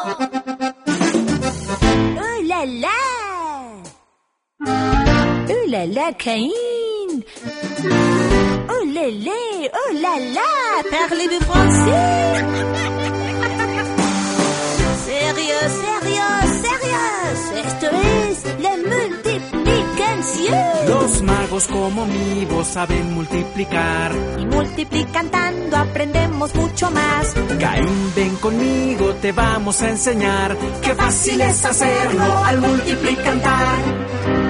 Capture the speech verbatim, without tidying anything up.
Oh là là! Oh là là, Caïn! Oh là là! Oh là là! Parlez-vous français? Sérieux, sérieux, sérieux. Esto es la multiplicación. Los magos como mi voz saben multiplicar. Y multiplicando aprendemos mucho más. Caín, ven conmigo, te vamos a enseñar. Qué fácil es hacerlo al multiplicar.